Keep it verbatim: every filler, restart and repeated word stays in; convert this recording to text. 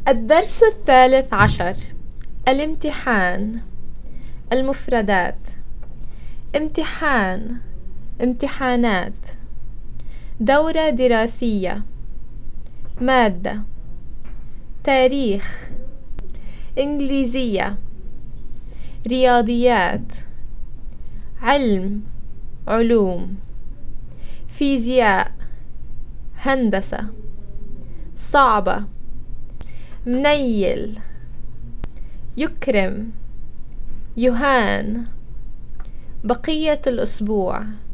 الدرس الثالث عشر. الامتحان. المفردات: امتحان، امتحانات. دورة دراسية. مادة. تاريخ. إنجليزية. رياضيات. علم، علوم. فيزياء. هندسة. صعبة. منيل. يكرم. يهان. بقية الأسبوع.